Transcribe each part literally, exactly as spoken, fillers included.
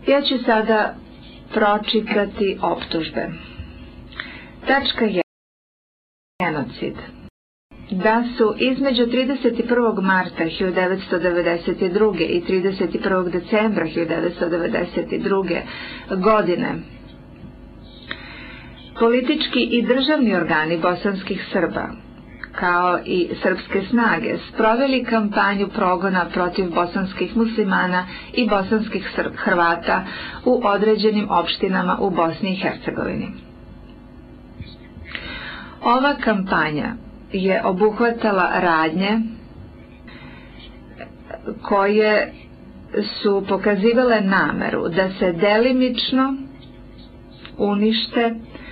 Ja ću sada pročitati optužbe. Tačka jedan. Genocid. Da su između trideset prvog marta hiljadu devetsto devedeset druge. i trideset prvog decembra hiljadu devetsto devedeset druge. godine politički i državni organi bosanskih Srba, kao i srpske snage, sproveli kampanju progona protiv bosanskih muslimana i bosanskih Hrvata u određenim opštinama u Bosni i Hercegovini. Ova kampanja je obuhvatala radnje koje su pokazivale nameru da se delimično unište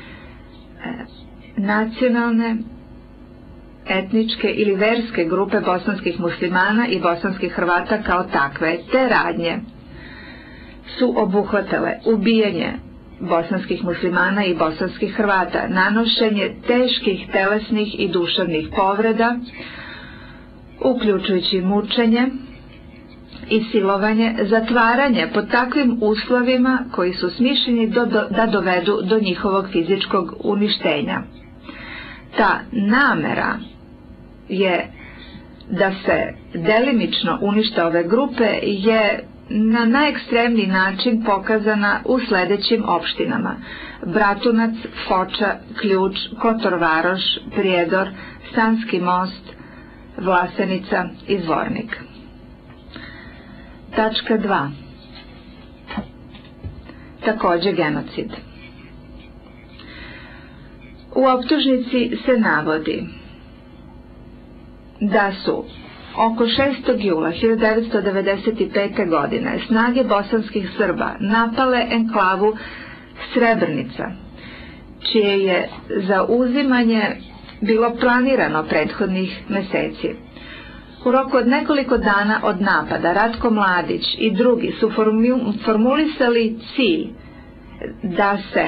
nacionalne, etničke ili verske grupe bosanskih muslimana i bosanskih Hrvata kao takve. Te radnje su obuhvatale ubijanje bosanskih muslimana i bosanskih Hrvata, nanošenje teških telesnih i duševnih povreda, uključujući mučenje i silovanje, zatvaranje pod takvim uslovima koji su smišljeni do, do, da dovedu do njihovog fizičkog uništenja. Ta namera je da se delimično unište ove grupe je na najekstremniji način pokazana u sledećim opštinama: Bratunac, Foča, Ključ, Kotor Varoš, Prijedor, Sanski most, Vlasenica i Zvornik. Tačka dva. Takođe genocid. U optužnici se navodi da su oko šestog jula hiljadu devetsto devedeset pete. godine snage bosanskih Srba napale enklavu Srebrnica, čije je zauzimanje bilo planirano prethodnih meseci. U roku od nekoliko dana od napada Ratko Mladić i drugi su formulisali cilj da se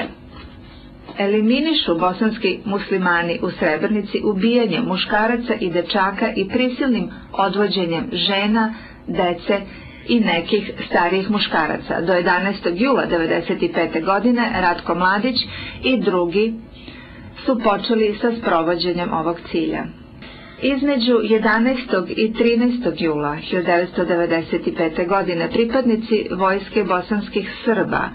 eliminišu bosanski muslimani u Srebrnici ubijanjem muškaraca i dečaka i prisilnim odvođenjem žena, dece i nekih starijih muškaraca. Do jedanaestog jula devedeset pete. godine Ratko Mladić i drugi su počeli sa sprovođenjem ovog cilja. Između jedanaestog i trinaestog jula hiljadu devetsto devedeset pete. godine pripadnici vojske bosanskih Srba,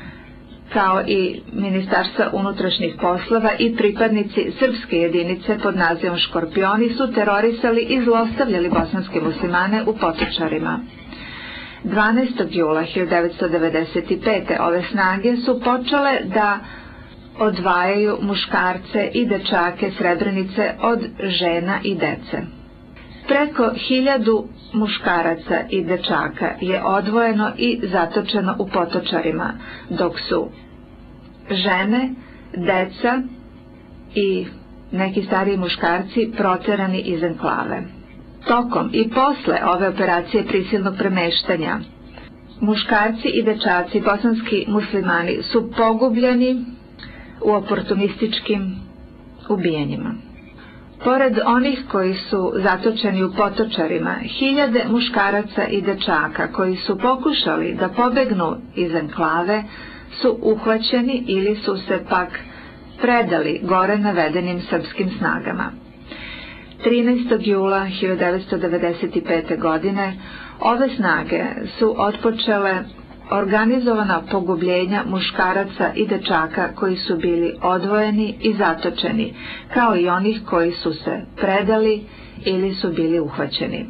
kao i Ministarstva unutrašnjih poslova i pripadnici srpske jedinice pod nazivom Škorpioni su terorisali i zlostavljali bosanske muslimane u Potočarima. dvanaestog jula hiljadu devetsto devedeset pete. ove snage su počele da odvajaju muškarce i dečake Srebrenice od žena i dece. Preko hiljadu muškaraca i dečaka je odvojeno i zatočeno u Potočarima, dok su žene, deca i neki stariji muškarci proterani iz enklave. Tokom i posle ove operacije prisilnog premeštanja, muškarci i dečaci bosanski muslimani su pogubljeni u oportunističkim ubijanjima. Pored onih koji su zatočeni u Potočarima, hiljade muškaraca i dečaka koji su pokušali da pobegnu iz enklave su uhvaćeni ili su se pak predali gore navedenim srpskim snagama. trinaestog jula hiljadu devetsto devedeset pete. godine ove snage su otpočele organizovana pogubljenja muškaraca i dečaka koji su bili odvojeni i zatočeni, kao i onih koji su se predali ili su bili uhvaćeni.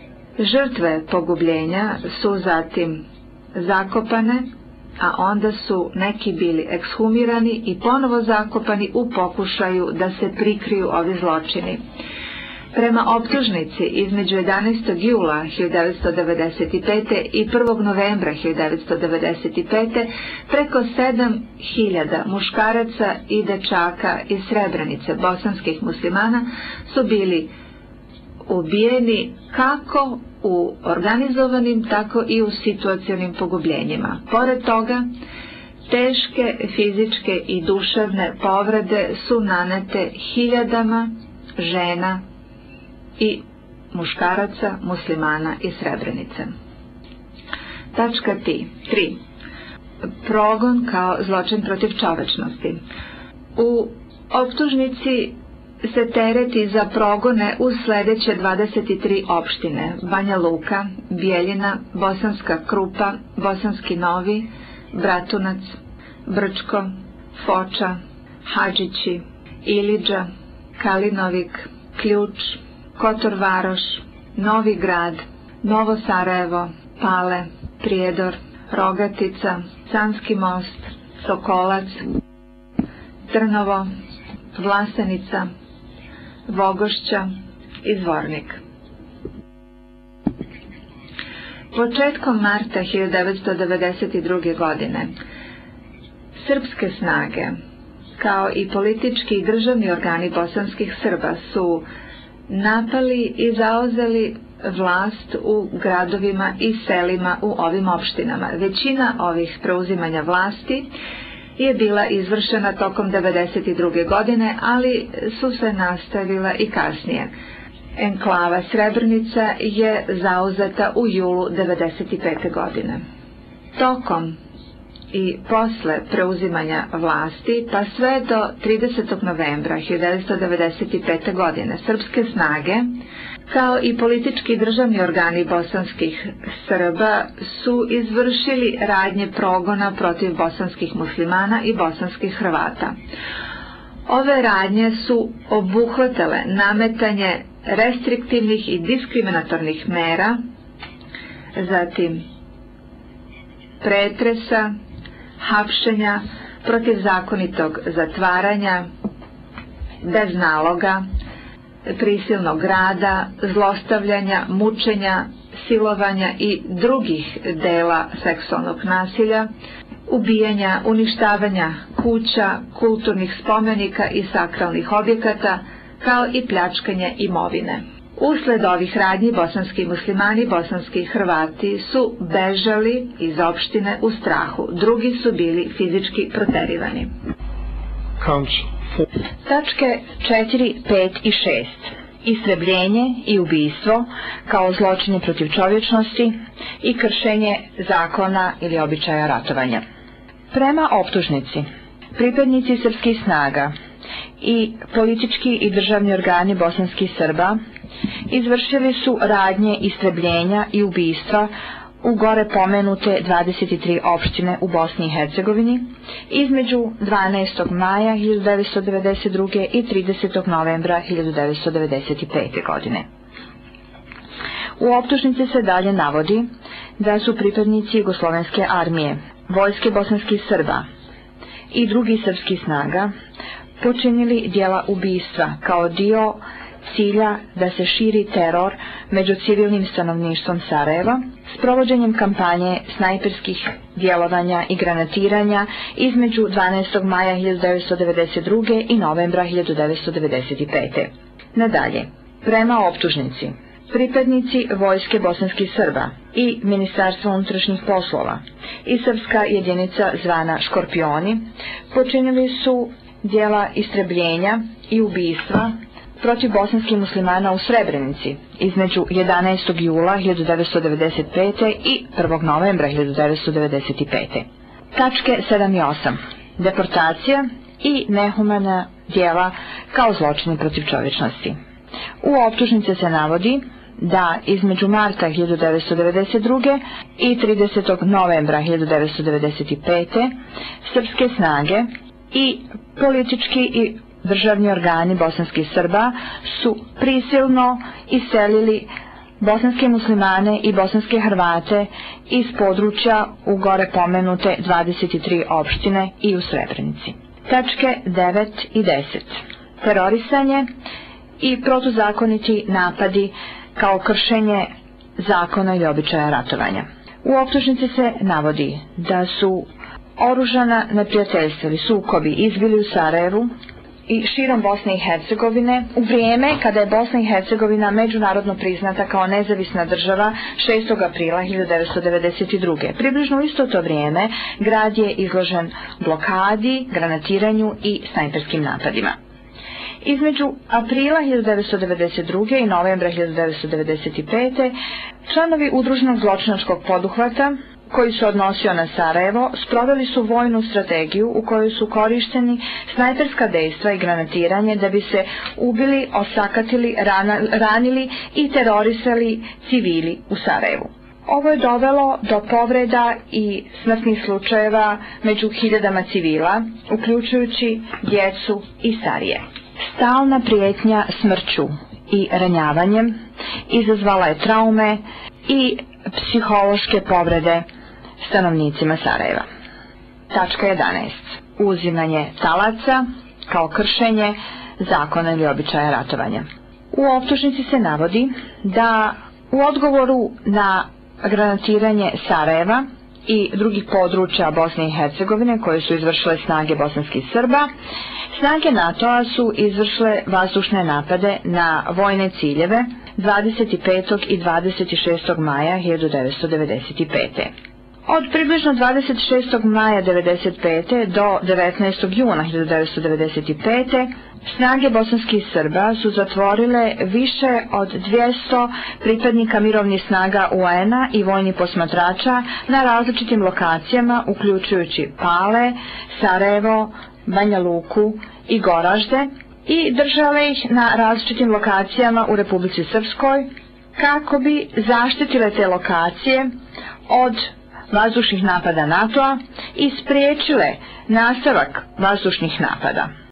Žrtve pogubljenja su zatim zakopane, a onda su neki bili ekshumirani i ponovo zakopani u pokušaju da se prikriju ovi zločini. Prema optužnici, između jedanaestog jula hiljadu devetsto devedeset pete. i prvog novembra hiljadu devetsto devedeset pete. preko sedam hiljada muškaraca i dečaka iz Srebrenice bosanskih muslimana su bili ubijeni kako u organizovanim, tako i u situacionim pogubljenjima. Pored toga, teške fizičke i duševne povrede su nanete hiljadama žena i muškaraca muslimana iz Srebrenice. Tačka tri. progon kao zločin protiv čovečnosti. U optužnici se tereti za progone u sledeće dvadeset tri opštine: Banja Luka, Bijeljina, Bosanska Krupa, Bosanski Novi, Bratunac, Brčko, Foča, Hadžići, Ilidža, Kalinovik, Ključ, Kotor Varoš, Novi Grad, Novo Sarajevo, Pale, Prijedor, Rogatica, Sanski Most, Sokolac, Trnovo, Vlasenica, Vogošća i Zvornik. Početkom marta hiljadu devetsto devedeset druge. godine srpske snage, kao i politički i državni organi bosanskih Srba, su napali i zauzeli vlast u gradovima i selima u ovim opštinama. Većina ovih preuzimanja vlasti je bila izvršena tokom devedeset druge. godine, ali su se nastavila i kasnije. Enklava Srebrenica je zauzeta u julu devedeset pete. godine. Tokom i posle preuzimanja vlasti, pa sve do tridesetog novembra hiljadu devetsto devedeset pete. godine, srpske snage, kao i politički državni organi bosanskih Srba, su izvršili radnje progona protiv bosanskih muslimana i bosanskih Hrvata. Ove radnje su obuhvatale nametanje restriktivnih i diskriminatornih mera, zatim pretresa, hapšenja, protivzakonitog zatvaranja, bez naloga, prisilnog rada, zlostavljanja, mučenja, silovanja i drugih dela seksualnog nasilja, ubijanja, uništavanja kuća, kulturnih spomenika i sakralnih objekata, kao i pljačkanje imovine. Usled ovih radnji bosanski muslimani i bosanski Hrvati su bežali iz opštine u strahu, drugi su bili fizički proterivani. Tačke četiri, pet i šest. Istrebljenje i ubistvo kao zločine protiv čovječnosti i kršenje zakona ili običaja ratovanja. Prema optužnici, pripadnici srpskih snaga i politički i državni organi bosanskih Srba izvršili su radnje istrebljenja i ubistva u gore pomenute dvadeset tri opštine u Bosni i Hercegovini između dvanaestog maja hiljadu devetsto devedeset druge. i tridesetog novembra hiljadu devetsto devedeset pete. godine. U optužnici se dalje navodi da su pripadnici Jugoslovenske armije, vojske bosanskih Srba i drugih srpskih snaga počinili djela ubistva kao dio cilja da se širi teror među civilnim stanovništvom Sarajeva s provođenjem kampanje snajperskih djelovanja i granatiranja između dvanaestog maja hiljadu devetsto devedeset druge. i novembra hiljadu devetsto devedeset pete. Nadalje, prema optužnici, pripadnici vojske bosanskih Srba i Ministarstva unutrašnjih poslova i srpska jedinica zvana Škorpioni počinili su djela istrebljenja i ubistva protiv bosanskih muslimana u Srebrenici između jedanaestog jula hiljadu devetsto devedeset pete. i prvog novembra hiljadu devetsto devedeset pete. Tačke sedam i osam. Deportacija i nehumana djela kao zločini protiv čovječnosti. U optužnici se navodi da između marta hiljadu devetsto devedeset druge. i tridesetog novembra hiljadu devetsto devedeset pete. srpske snage i politički i državni organi bosanskih Srba su prisilno iselili bosanske muslimane i bosanske Hrvate iz područja u gore pomenute dvadeset tri opštine i u Srebrenici. Tačke devet i deset. Terorisanje i protuzakoniti napadi kao kršenje zakona ili običaja ratovanja. U optužnici se navodi da su oružana neprijateljstva ili sukobi izbili u Sarajevu i širom Bosne i Hercegovine u vrijeme kada je Bosna i Hercegovina međunarodno priznata kao nezavisna država šestog aprila hiljadu devetsto devedeset druge. Približno u isto to vrijeme grad je izložen blokadi, granatiranju i snajperskim napadima. Između aprila hiljadu devetsto devedeset druge. i novembra hiljadu devetsto devedeset pete. članovi udruženog zločinačkog poduhvata koji se odnosio na Sarajevo, sproveli su vojnu strategiju u kojoj su korišteni snajperska dejstva i granatiranje da bi se ubili, osakatili, rana, ranili i terorisali civili u Sarajevu. Ovo je dovelo do povreda i smrtnih slučajeva među hiljadama civila, uključujući djecu i starije. Stalna prijetnja smrću i ranjavanjem izazvala je traume i psihološke povrede stanovnicima Sarajeva. Tačka jedanaest. Uzimanje talaca kao kršenje zakona ili običaja ratovanja. U optužnici se navodi da u odgovoru na granatiranje Sarajeva i drugih područja Bosne i Hercegovine koje su izvršile snage bosanskih Srba, snage NATO-a su izvršile vazdušne napade na vojne ciljeve dvadeset petog i dvadeset šestog maja hiljadu devetsto devedeset pete. Od približno dvadeset šestog maja devedeset pete do devetnaestog juna hiljadu devetsto devedeset pete snage bosanskih Srba su zatvorile više od dvjesto pripadnika mirovnih snaga U N A i vojnih posmatrača na različitim lokacijama, uključujući Pale, Sarajevo, Banja Luku i Goražde, i držale ih na različitim lokacijama u Republici Srpskoj kako bi zaštitile te lokacije od vazdušnih napada NATO-a i spriječile nastavak vazdušnih napada.